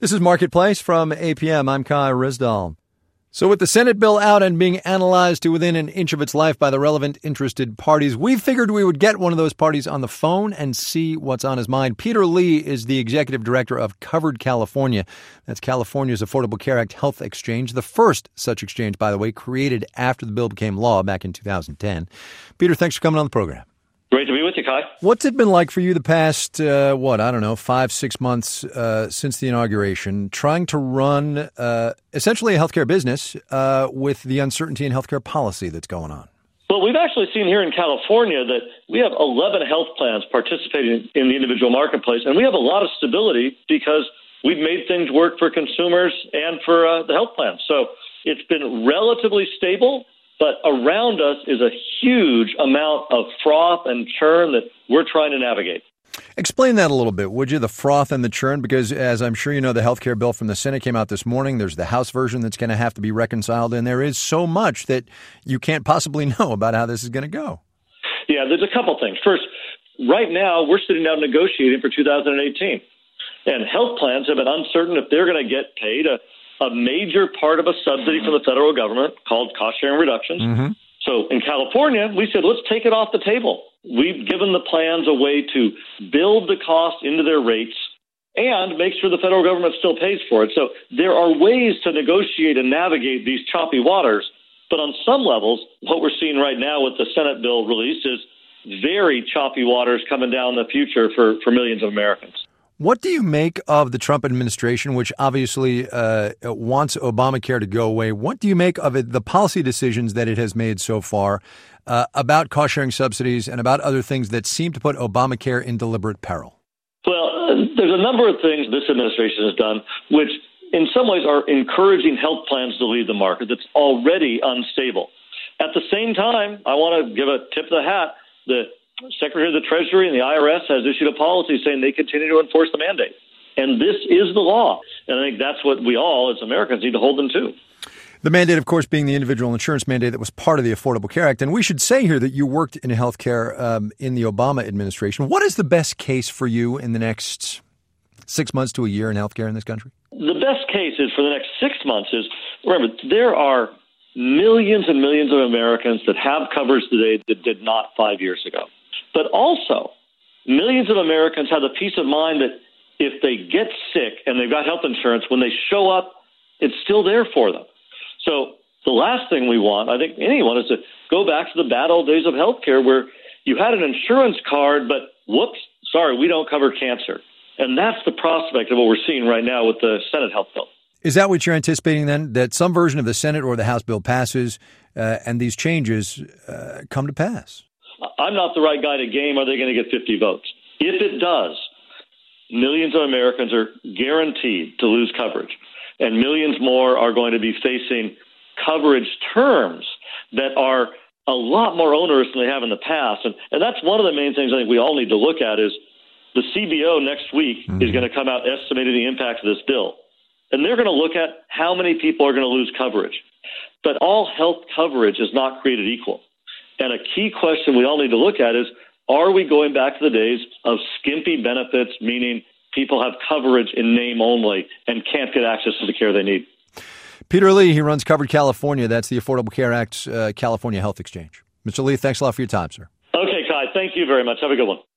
This is Marketplace from APM. I'm Kai Rizdal. So with the Senate bill out and being analyzed to within an inch of its life by the relevant interested parties, we figured we would get one of those parties on the phone and see what's on his mind. Peter Lee is the executive director of Covered California. That's California's Affordable Care Act health exchange, the first such exchange, by the way, created after the bill became law back in 2010. Peter, thanks for coming on the program. Great to be with you, Kai. What's it been like for you the past, 5-6 months since the inauguration, trying to run essentially a healthcare business with the uncertainty in healthcare policy that's going on? Well, we've actually seen here in California that we have 11 health plans participating in the individual marketplace, and we have a lot of stability because we've made things work for consumers and for the health plans. So it's been relatively stable. But around us is a huge amount of froth and churn that we're trying to navigate. Explain that a little bit, would you, the froth and the churn? Because as I'm sure you know, the health care bill from the Senate came out this morning. There's the House version that's going to have to be reconciled. And there is so much that you can't possibly know about how this is going to go. Yeah, there's a couple things. First, right now, we're sitting down negotiating for 2018. And health plans have been uncertain if they're going to get paid a major part of a subsidy from the federal government called cost-sharing reductions. Mm-hmm. So in California, we said, let's take it off the table. We've given the plans a way to build the cost into their rates and make sure the federal government still pays for it. So there are ways to negotiate and navigate these choppy waters. But on some levels, what we're seeing right now with the Senate bill released is very choppy waters coming down the future for millions of Americans. What do you make of the Trump administration, which obviously wants Obamacare to go away? What do you make of it, the policy decisions that it has made so far about cost-sharing subsidies and about other things that seem to put Obamacare in deliberate peril? Well, there's a number of things this administration has done, which in some ways are encouraging health plans to leave the market that's already unstable. At the same time, I want to give a tip of the hat that Secretary of the Treasury and the IRS has issued a policy saying they continue to enforce the mandate. And this is the law. And I think that's what we all, as Americans, need to hold them to. The mandate, of course, being the individual insurance mandate that was part of the Affordable Care Act. And we should say here that you worked in healthcare in the Obama administration. What is the best case for you in the next 6 months to a year in healthcare in this country? The best case is for the next 6 months is, remember, there are millions and millions of Americans that have coverage today that did not 5 years ago. But also, millions of Americans have the peace of mind that if they get sick and they've got health insurance, when they show up, it's still there for them. So the last thing we want, I think anyone, is to go back to the bad old days of healthcare where you had an insurance card, but whoops, sorry, we don't cover cancer. And that's the prospect of what we're seeing right now with the Senate health bill. Is that what you're anticipating then, that some version of the Senate or the House bill passes and these changes come to pass? I'm not the right guy to game. Are they going to get 50 votes? If it does, millions of Americans are guaranteed to lose coverage, and millions more are going to be facing coverage terms that are a lot more onerous than they have in the past. And that's one of the main things I think we all need to look at is the CBO next week is going to come out estimating the impact of this bill. And they're going to look at how many people are going to lose coverage. But all health coverage is not created equal. And a key question we all need to look at is, are we going back to the days of skimpy benefits, meaning people have coverage in name only and can't get access to the care they need? Peter Lee, he runs Covered California. That's the Affordable Care Act's California Health Exchange. Mr. Lee, thanks a lot for your time, sir. Okay, Kai, thank you very much. Have a good one.